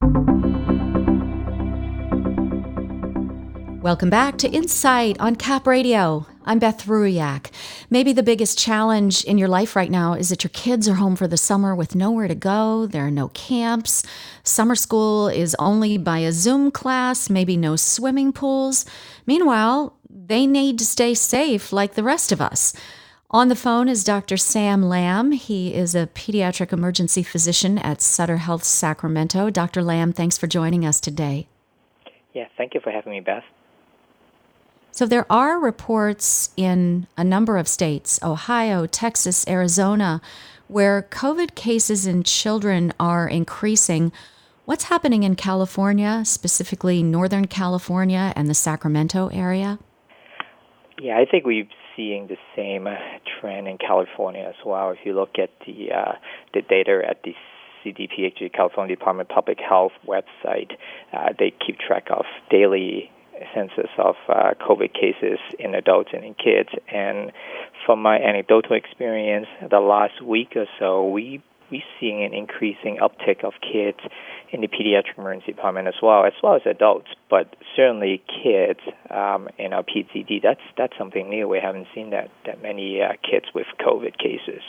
Welcome back to Insight on Cap Radio. I'm Beth Ruiak. Maybe the biggest challenge in your life right now is that your kids are home for the summer with nowhere to go. There are no camps. Summer school is only by a Zoom class, maybe no swimming pools. Meanwhile, they need to stay safe like the rest of us. On the phone is Dr. Sam Lamb. He is a pediatric emergency physician at Sutter Health Sacramento. Dr. Lamb, thanks for joining us today. Yeah, thank you for having me, Beth. So there are reports in a number of states, Ohio, Texas, Arizona, where COVID cases in children are increasing. What's happening in California, specifically Northern California and the Sacramento area? Yeah, I think we're seeing the same trend in California as well. If you look at the data at the CDPH, California Department of Public Health website, they keep track of daily census of COVID cases in adults and in kids. And from my anecdotal experience, the last week or so, we're seeing an increasing uptick of kids in the pediatric emergency department as well as adults. But certainly kids in our PCD, that's something new. We haven't seen that many kids with COVID cases.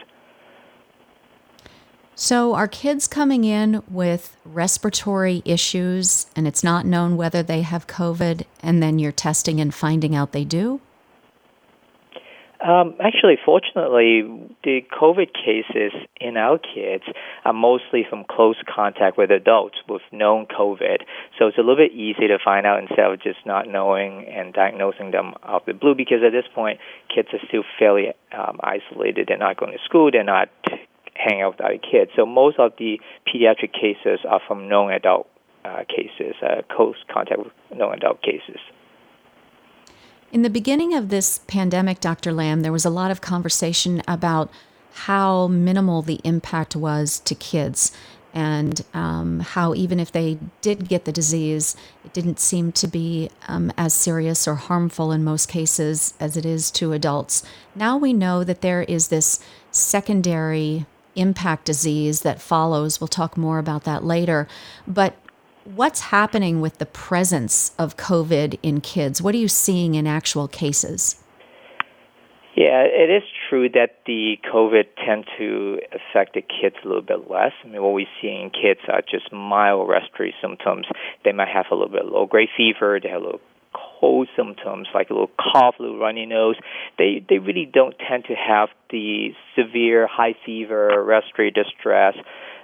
So are kids coming in with respiratory issues and it's not known whether they have COVID, and then you're testing and finding out they do? Actually, fortunately, the COVID cases in our kids are mostly from close contact with adults with known COVID. So it's a little bit easy to find out instead of just not knowing and diagnosing them out of the blue, because at this point, kids are still fairly isolated. They're not going to school. They're not hang out with other kids. So most of the pediatric cases are from known adult cases, close contact with known adult cases. In the beginning of this pandemic, Dr. Lamb, there was a lot of conversation about how minimal the impact was to kids, and how even if they did get the disease, it didn't seem to be as serious or harmful in most cases as it is to adults. Now we know that there is this secondary impact disease that follows. We'll talk more about that later. But what's happening with the presence of COVID in kids? What are you seeing in actual cases? Yeah, it is true that the COVID tend to affect the kids a little bit less. I mean, what we see in kids are just mild respiratory symptoms. They might have a little bit low-grade fever. They have a little cold symptoms like a little cough, a little runny nose. They really don't tend to have the severe high fever, respiratory distress,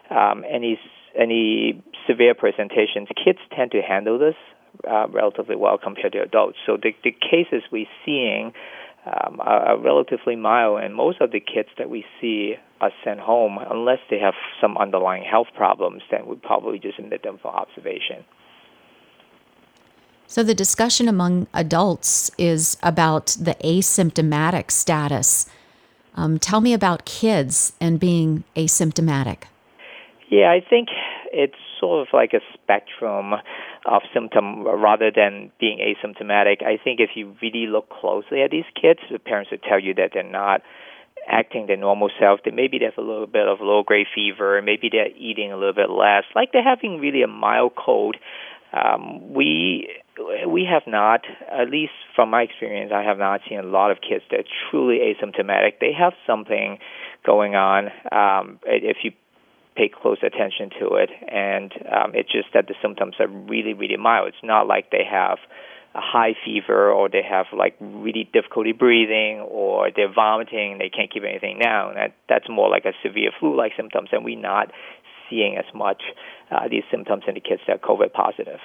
any severe presentations. Kids tend to handle this relatively well compared to adults. So the cases we're seeing are relatively mild, and most of the kids that we see are sent home unless they have some underlying health problems. Then we probably just admit them for observation. So the discussion among adults is about the asymptomatic status. Tell me about kids and being asymptomatic. Yeah, I think it's sort of like a spectrum of symptom rather than being asymptomatic. I think if you really look closely at these kids, the parents would tell you that they're not acting their normal self. That maybe they have a little bit of low-grade fever, maybe they're eating a little bit less, like they're having really a mild cold. We have not, at least from my experience, I have not seen a lot of kids that are truly asymptomatic. They have something going on if you pay close attention to it, and it's just that the symptoms are really, really mild. It's not like they have a high fever or they have like really difficulty breathing or they're vomiting, they can't keep anything down. That's more like a severe flu-like symptoms, and we're not seeing as much these symptoms in the kids that are COVID positive.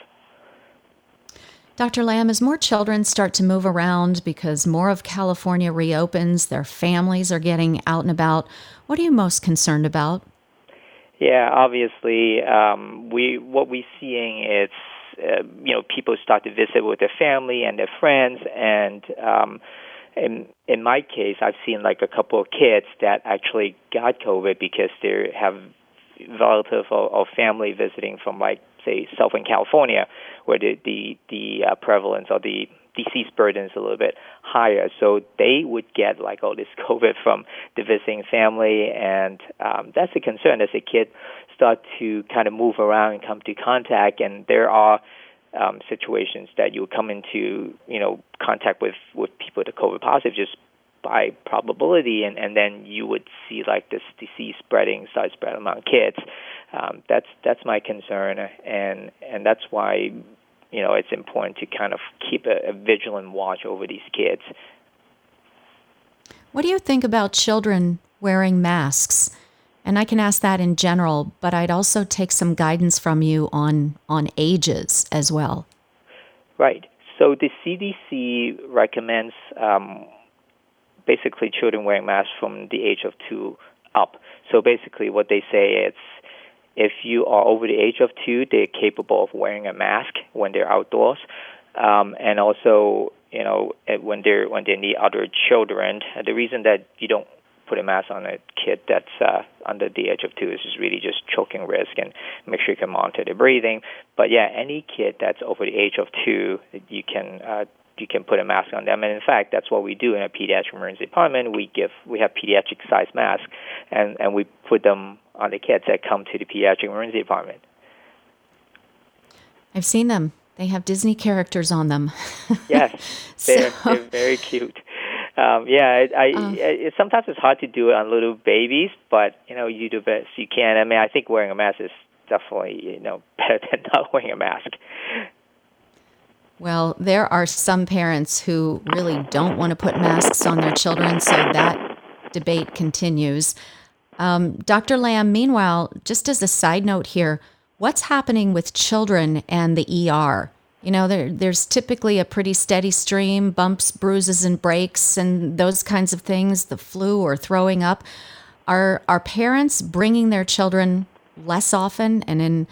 Dr. Lamb, as more children start to move around because more of California reopens, their families are getting out and about, what are you most concerned about? Yeah, obviously, what we're seeing is, people start to visit with their family and their friends, and in my case, I've seen like a couple of kids that actually got COVID because they have relative or family visiting from, like, say, Southern California, where the prevalence or the disease burden is a little bit higher. So they would get like all this COVID from the visiting family, and that's a concern as a kid start to kind of move around and come to contact, and there are situations that you come into, contact with people that are COVID positive just by probability, and then you would see like this disease start spreading among kids. That's my concern, and that's why it's important to kind of keep a vigilant watch over these kids. What do you think about children wearing masks? And I can ask that in general, but I'd also take some guidance from you on ages as well. Right. So the CDC recommends basically children wearing masks from the age of 2 up. So basically what they say is if you are over the age of 2, they're capable of wearing a mask when they're outdoors. And also, when they need other children, the reason that you don't put a mask on a kid that's under the age of 2 is just really just choking risk, and make sure you can monitor their breathing. But yeah, any kid that's over the age of 2, you can put a mask on them. And in fact, that's what we do in a pediatric emergency department. We have pediatric size masks, and we put them on the kids that come to the pediatric emergency department. I've seen them. They have Disney characters on them. Yes, they're very cute. Sometimes it's hard to do it on little babies, but you do the best you can. I mean, I think wearing a mask is definitely better than not wearing a mask. Well, there are some parents who really don't want to put masks on their children, so that debate continues. Dr. Lam, meanwhile, just as a side note here, what's happening with children and the ER? There's typically a pretty steady stream, bumps, bruises, and breaks, and those kinds of things, the flu or throwing up. Are parents bringing their children less often and in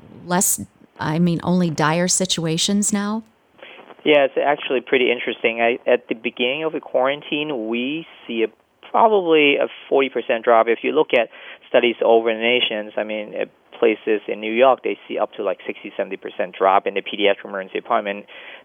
only dire situations now? Yeah, it's actually pretty interesting. At the beginning of the quarantine, we see probably a 40% drop. If you look at studies over the nations, at places in New York, they see up to like 60-70% drop in the pediatric emergency department.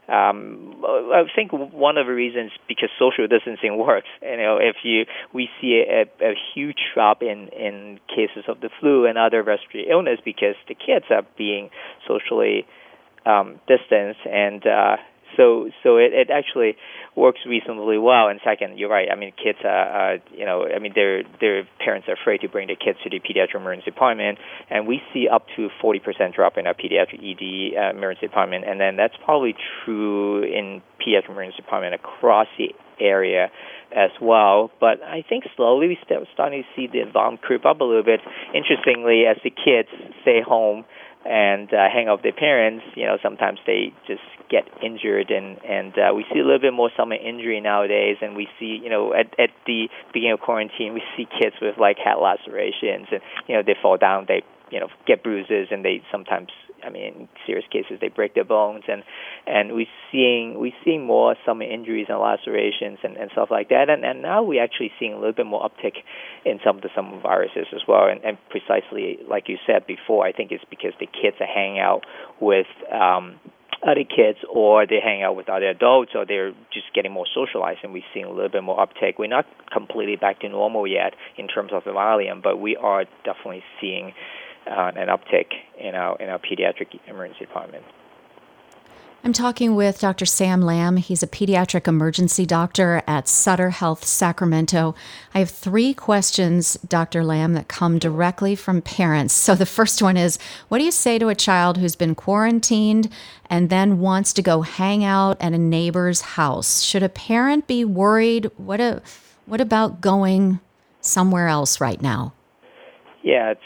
I think one of the reasons because social distancing works. We see a huge drop in cases of the flu and other respiratory illness because the kids are being socially distanced, and so it actually works reasonably well. And second, you're right. Kids are, their parents are afraid to bring their kids to the pediatric emergency department, and we see up to 40% drop in our pediatric ED emergency department, and then that's probably true in pediatric emergency department across the area as well. But I think slowly we're starting to see the volume creep up a little bit. Interestingly, as the kids stay home and hang out with their parents, sometimes they just get injured, and we see a little bit more summer injury nowadays, and we see, at the beginning of quarantine, we see kids with like head lacerations, and, they fall down, they, get bruises, and they sometimes, in serious cases, they break their bones, and we're seeing more summer injuries and lacerations and stuff like that, and now we're actually seeing a little bit more uptick in some of the summer viruses as well, and precisely like you said before, I think it's because the kids are hanging out with other kids, or they hang out with other adults, or they're just getting more socialized, and we're seeing a little bit more uptake. We're not completely back to normal yet in terms of the volume, but we are definitely seeing an uptick in our pediatric emergency department. I'm talking with Dr. Sam Lam. He's a pediatric emergency doctor at Sutter Health Sacramento. I have 3 questions, Dr. Lam, that come directly from parents. So the first one is, what do you say to a child who's been quarantined and then wants to go hang out at a neighbor's house? Should a parent be worried? What about going somewhere else right now? Yeah,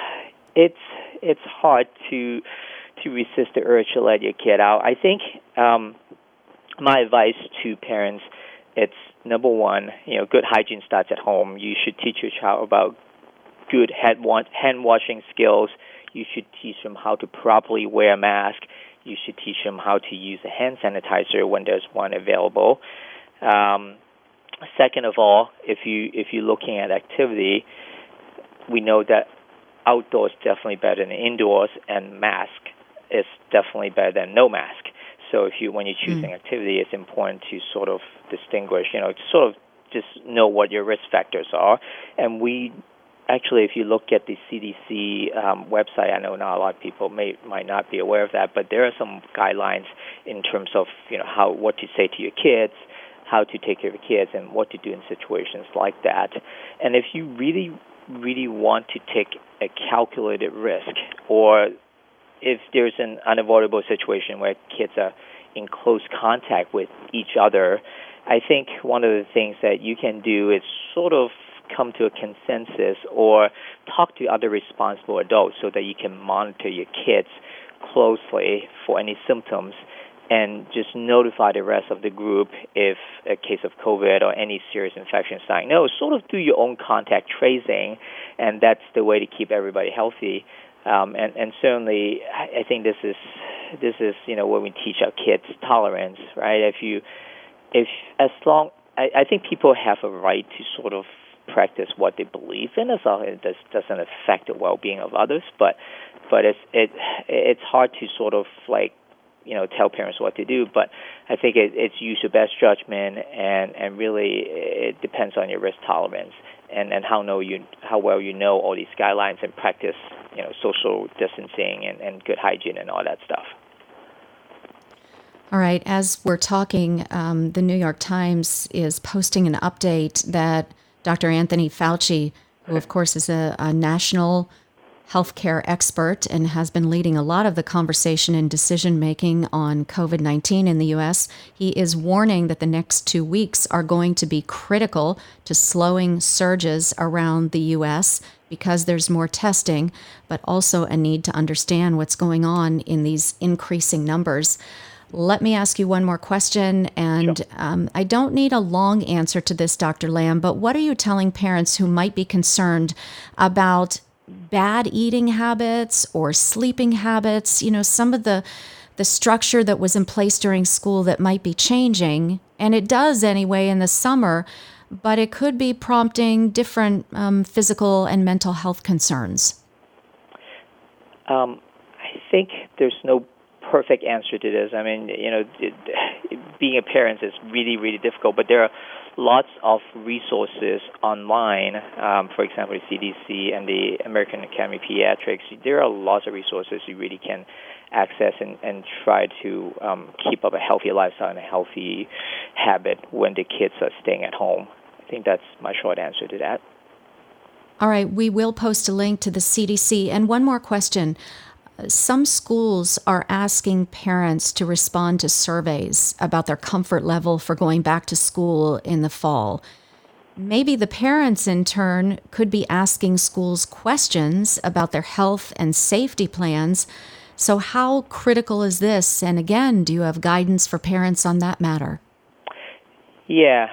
it's hard to resist the urge to let your kid out. I think my advice to parents, it's number one, good hygiene starts at home. You should teach your child about good hand washing skills. You should teach them how to properly wear a mask. You should teach them how to use a hand sanitizer when there's one available. Second of all, if you're looking at activity, we know that outdoors definitely better than indoors, and mask is definitely better than no mask. So when you're choosing activity, it's important to sort of distinguish, sort of just know what your risk factors are. And we actually, if you look at the CDC website, I know not a lot of people might not be aware of that, but there are some guidelines in terms of what to say to your kids, how to take care of your kids, and what to do in situations like that. And if you really, really want to take a calculated risk, or if there's an unavoidable situation where kids are in close contact with each other, I think one of the things that you can do is sort of come to a consensus or talk to other responsible adults so that you can monitor your kids closely for any symptoms and just notify the rest of the group if a case of COVID or any serious infection is diagnosed. Sort of do your own contact tracing, and that's the way to keep everybody healthy. And certainly, I think this is when we teach our kids tolerance, right? I think people have a right to sort of practice what they believe in, as long as it doesn't affect the well-being of others. But it's hard to sort of tell parents what to do. But I think it's use your best judgment, and really it depends on your risk tolerance and how well you know all these guidelines and practice social distancing and good hygiene and all that stuff. All right. As we're talking, the New York Times is posting an update that Dr. Anthony Fauci, who of course is a national healthcare expert and has been leading a lot of the conversation and decision-making on COVID-19 in the U.S., he is warning that the next 2 weeks are going to be critical to slowing surges around the U.S. because there's more testing, but also a need to understand what's going on in these increasing numbers. Let me ask you one more question, and sure. I don't need a long answer to this, Dr. Lam, but what are you telling parents who might be concerned about bad eating habits or sleeping habits, some of the structure that was in place during school that might be changing, and it does anyway in the summer, but it could be prompting different physical and mental health concerns? I think there's no perfect answer to this. I mean, being a parent is really, really difficult, but there are lots of resources online. For example, the CDC and the American Academy of Pediatrics. There are lots of resources you really can access and try to keep up a healthy lifestyle and a healthy habit when the kids are staying at home. I think that's my short answer to that. All right, we will post a link to the CDC. And one more question. Some schools are asking parents to respond to surveys about their comfort level for going back to school in the fall. Maybe the parents, in turn, could be asking schools questions about their health and safety plans. So how critical is this? And again, do you have guidance for parents on that matter? Yeah,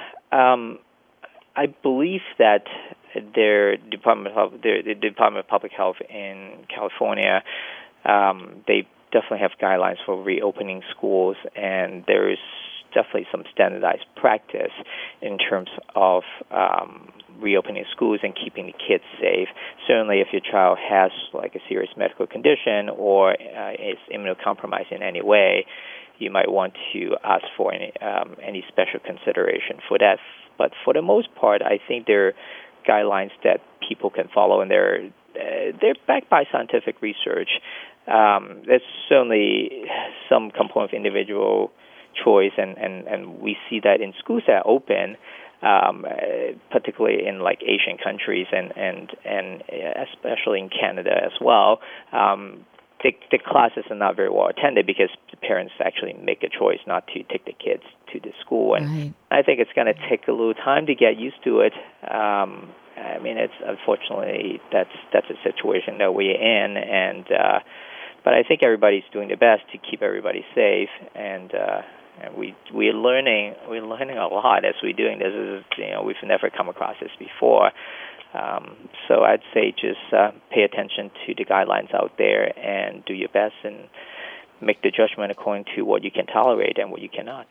I believe that the Department of Public Health in California, they definitely have guidelines for reopening schools, and there is definitely some standardized practice in terms of reopening schools and keeping the kids safe. Certainly, if your child has like a serious medical condition or is immunocompromised in any way, you might want to ask for any special consideration for that. But for the most part, I think there are guidelines that people can follow, and they're backed by scientific research. There's certainly some component of individual choice, and we see that in schools that are open, particularly in like Asian countries and especially in Canada as well. The classes are not very well attended because the parents actually make a choice not to take the kids to the school, and right. I think it's going to take a little time to get used to it. I mean, it's unfortunately that's a situation that we're in, and but I think everybody's doing their best to keep everybody safe, and we're learning a lot as we're doing this. We've never come across this before. So I'd say just pay attention to the guidelines out there and do your best and make the judgment according to what you can tolerate and what you cannot.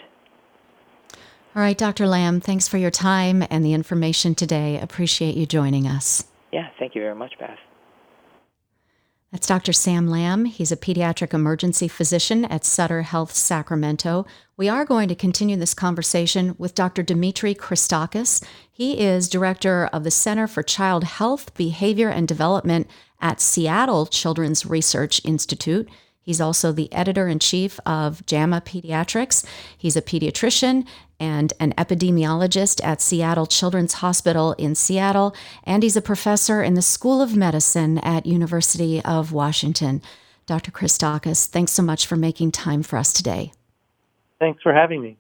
All right, Dr. Lam, thanks for your time and the information today. Appreciate you joining us. Yeah, thank you very much, Beth. That's Dr. Sam Lamb. He's a pediatric emergency physician at Sutter Health Sacramento. We are going to continue this conversation with Dr. Dimitri Christakis. He is director of the Center for Child Health, Behavior, and Development at Seattle Children's Research Institute. He's also the editor-in-chief of JAMA Pediatrics. He's a pediatrician and an epidemiologist at Seattle Children's Hospital in Seattle, and he's a professor in the School of Medicine at University of Washington. Dr. Christakis, thanks so much for making time for us today. Thanks for having me.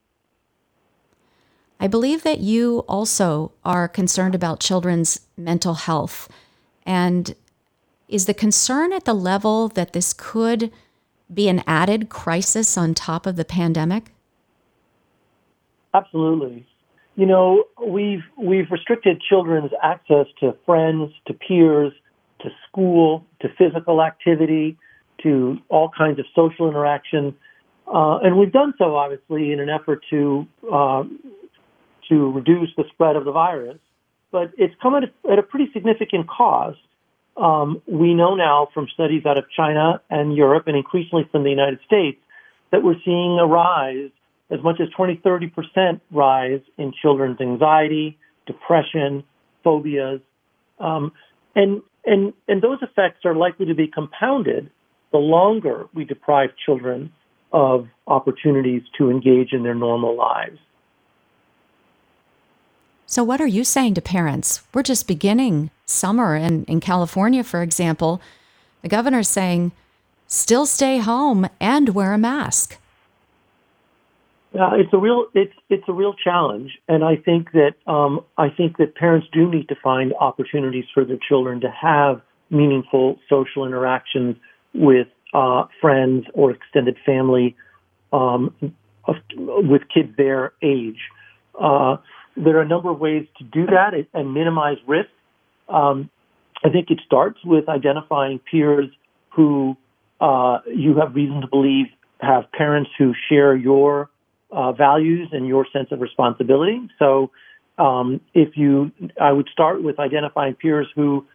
I believe that you also are concerned about children's mental health. And is the concern at the level that this could be an added crisis on top of the pandemic? Absolutely. You know, we've restricted children's access to friends, to peers, to school, to physical activity, to all kinds of social interaction. And we've done so, obviously, in an effort to reduce the spread of the virus. But it's come at a pretty significant cost. We know now from studies out of China and Europe, and increasingly from the United States, that we're seeing a rise, as much as 20-30% rise in children's anxiety, depression, phobias. And those effects are likely to be compounded the longer we deprive children of opportunities to engage in their normal lives. So what are you saying to parents? We're just beginning summer, and in California, for example, the governor's saying, still stay home and wear a mask. It's a real challenge, and I think that parents do need to find opportunities for their children to have meaningful social interactions with friends or extended family with kids their age. There are a number of ways to do that and minimize risk. I think it starts with identifying peers who you have reason to believe have parents who share your values and your sense of responsibility. So I would start with identifying peers who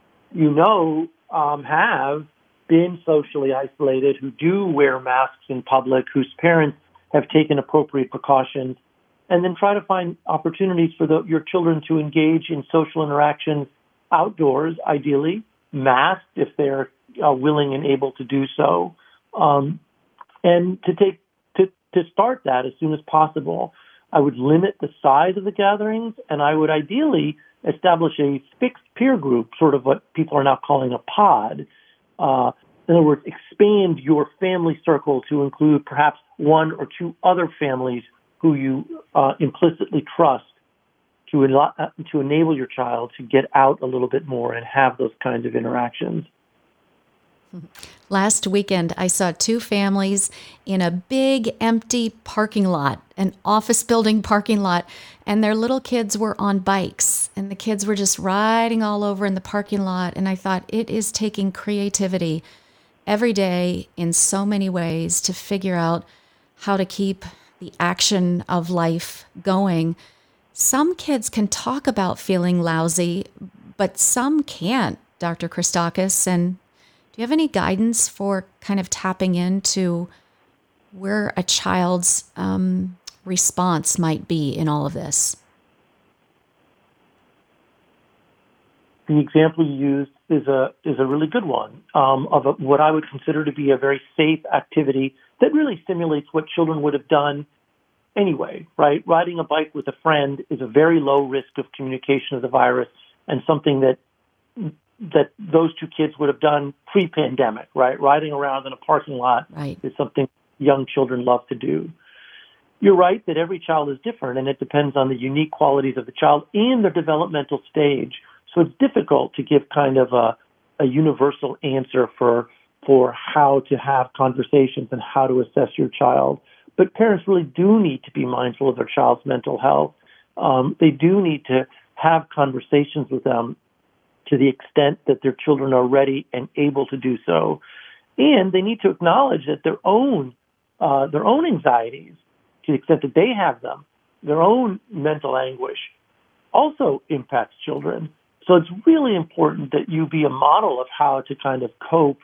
have been socially isolated, who do wear masks in public, whose parents have taken appropriate precautions, and then try to find opportunities for your children to engage in social interactions outdoors, ideally, masked if they're willing and able to do so, and to start that as soon as possible. I would limit the size of the gatherings, and I would ideally establish a fixed peer group, sort of what people are now calling a pod. In other words, expand your family circle to include perhaps one or two other families who you implicitly trust to enable your child to get out a little bit more and have those kinds of interactions. Last weekend, I saw two families in a big empty parking lot, an office building parking lot, and their little kids were on bikes, and the kids were just riding all over in the parking lot. And I thought, it is taking creativity every day in so many ways to figure out how to keep the action of life going. Some kids can talk about feeling lousy, but some can't, Dr. Christakis. And do you have any guidance for kind of tapping into where a child's response might be in all of this? The example you used is a really good one of what I would consider to be a very safe activity that really simulates what children would have done anyway, right? Riding a bike with a friend is a very low risk of communication of the virus, and something that those two kids would have done pre-pandemic, right? Riding around in a parking lot is something young children love to do. You're right that every child is different, and it depends on the unique qualities of the child and their developmental stage. So it's difficult to give kind of a universal answer for how to have conversations and how to assess your child. But parents really do need to be mindful of their child's mental health. They do need to have conversations with them to the extent that their children are ready and able to do so. And they need to acknowledge that their own anxieties, to the extent that they have them, their own mental anguish, also impacts children. So it's really important that you be a model of how to kind of cope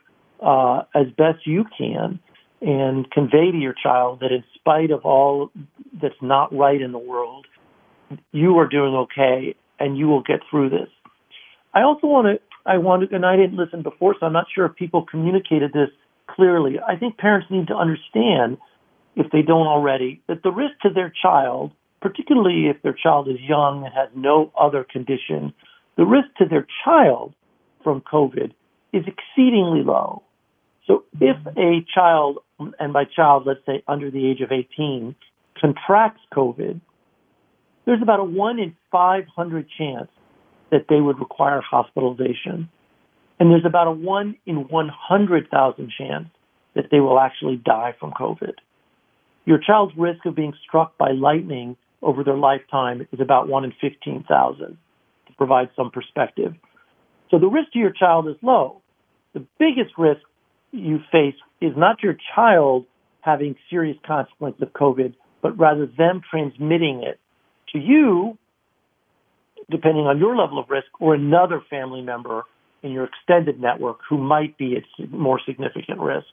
as best you can and convey to your child that in spite of all that's not right in the world, you are doing okay and you will get through this. I also and I didn't listen before, so I'm not sure if people communicated this clearly. I think parents need to understand, if they don't already, that the risk to their child, particularly if their child is young and has no other condition, the risk to their child from COVID is exceedingly low. So if a child, and by child, let's say under the age of 18, contracts COVID, there's about a 1 in 500 chance that they would require hospitalization. And there's about a 1 in 100,000 chance that they will actually die from COVID. Your child's risk of being struck by lightning over their lifetime is about 1 in 15,000, to provide some perspective. So the risk to your child is low. The biggest risk you face is not your child having serious consequences of COVID, but rather them transmitting it to you, depending on your level of risk, or another family member in your extended network who might be at more significant risk.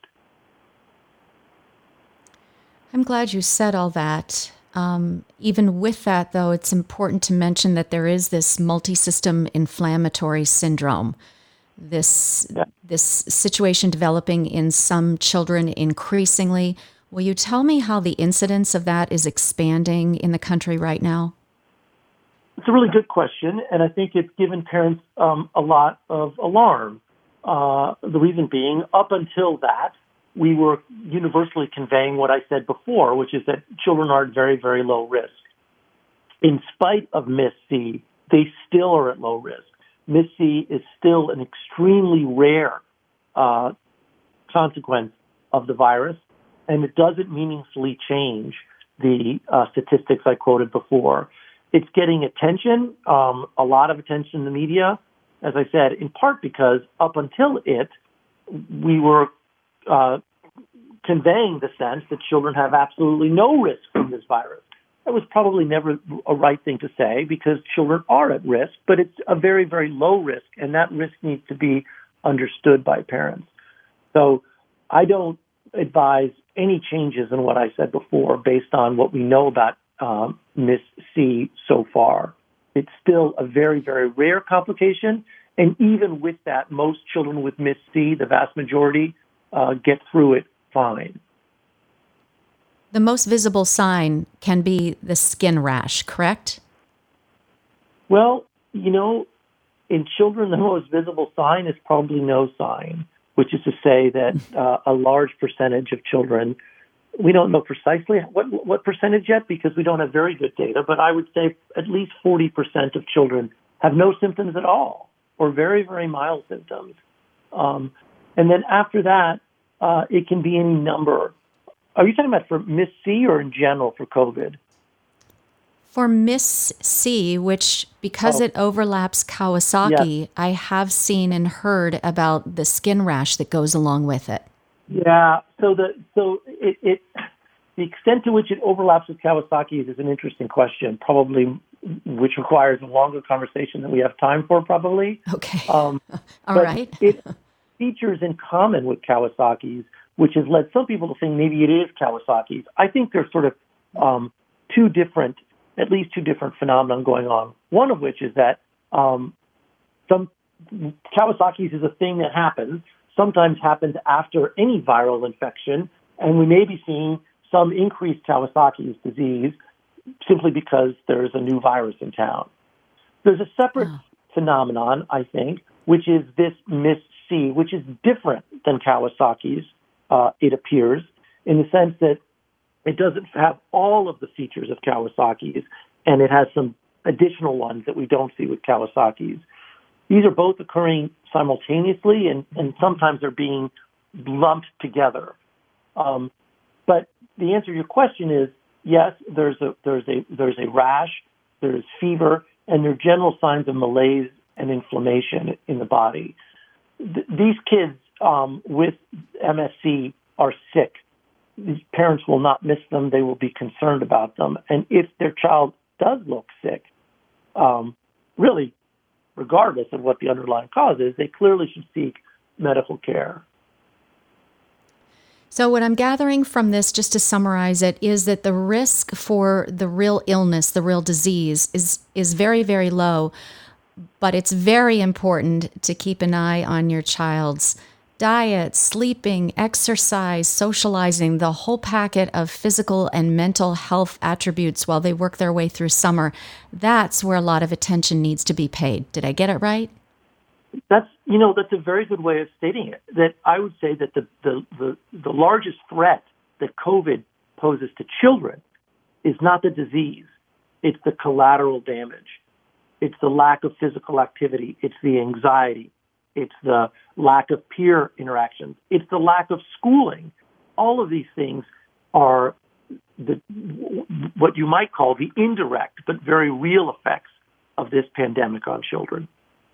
I'm glad you said all that. Even with that, though, it's important to mention that there is this multi-system inflammatory syndrome, this situation developing in some children increasingly. Will you tell me how the incidence of that is expanding in the country right now? It's a really good question, and I think it's given parents a lot of alarm. The reason being, up until that, we were universally conveying what I said before, which is that children are at very, very low risk. In spite of MIS-C, they still are at low risk. MIS-C is still an extremely rare consequence of the virus, and it doesn't meaningfully change the statistics I quoted before. It's getting attention, a lot of attention in the media, as I said, in part because up until it, we were conveying the sense that children have absolutely no risk from this virus. That was probably never a right thing to say, because children are at risk, but it's a very, very low risk, and that risk needs to be understood by parents. So I don't advise any changes in what I said before based on what we know about MIS-C so far. It's still a very, very rare complication, and even with that, most children with MIS-C, the vast majority, get through it fine. The most visible sign can be the skin rash, correct? Well, in children, the most visible sign is probably no sign, which is to say that a large percentage of children, we don't know precisely what percentage yet because we don't have very good data, but I would say at least 40% of children have no symptoms at all, or very, very mild symptoms. And then after that, it can be any number. Are you talking about for MIS-C or in general for COVID? For MIS-C, which because it overlaps Kawasaki, yes, I have seen and heard about the skin rash that goes along with it. Yeah, so the extent to which it overlaps with Kawasaki's is an interesting question, probably, which requires a longer conversation than we have time for, probably. Okay. All right. It features in common with Kawasaki's, which has led some people to think maybe it is Kawasaki's. I think there's sort of at least two different phenomena going on. One of which is that some Kawasaki's is a thing that sometimes happens after any viral infection, and we may be seeing some increased Kawasaki's disease simply because there's a new virus in town. There's a separate phenomenon, I think, which is this MIS-C, which is different than Kawasaki's, it appears, in the sense that it doesn't have all of the features of Kawasaki's, and it has some additional ones that we don't see with Kawasaki's. These are both occurring simultaneously, and sometimes they're being lumped together. But the answer to your question is yes. There's a rash, there's fever, and there are general signs of malaise and inflammation in the body. These kids with MSC are sick. These parents will not miss them. They will be concerned about them. And if their child does look sick, really, regardless of what the underlying cause is, they clearly should seek medical care. So what I'm gathering from this, just to summarize it, is that the risk for the real illness, the real disease, is very, very low. But it's very important to keep an eye on your child's diet, sleeping, exercise, socializing, the whole packet of physical and mental health attributes while they work their way through summer. That's where a lot of attention needs to be paid. Did I get it right? That's a very good way of stating it. That I would say that the largest threat that COVID poses to children is not the disease. It's the collateral damage. It's the lack of physical activity. It's the anxiety. It's the lack of peer interactions. It's the lack of schooling. All of these things are what you might call the indirect but very real effects of this pandemic on children.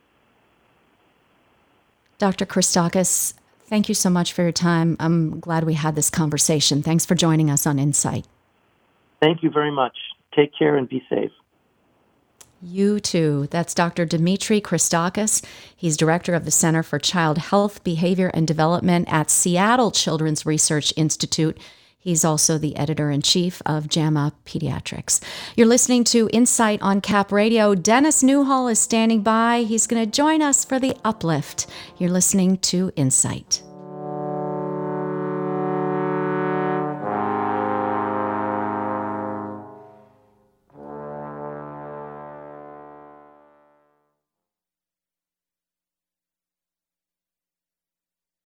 Dr. Christakis, thank you so much for your time. I'm glad we had this conversation. Thanks for joining us on Insight. Thank you very much. Take care and be safe. You too. That's Dr. Dimitri Christakis. He's director of the Center for Child Health, Behavior, and Development at Seattle Children's Research Institute. He's also the editor-in-chief of JAMA Pediatrics. You're listening to Insight on Cap Radio. Dennis Newhall is standing by. He's going to join us for the uplift. You're listening to Insight.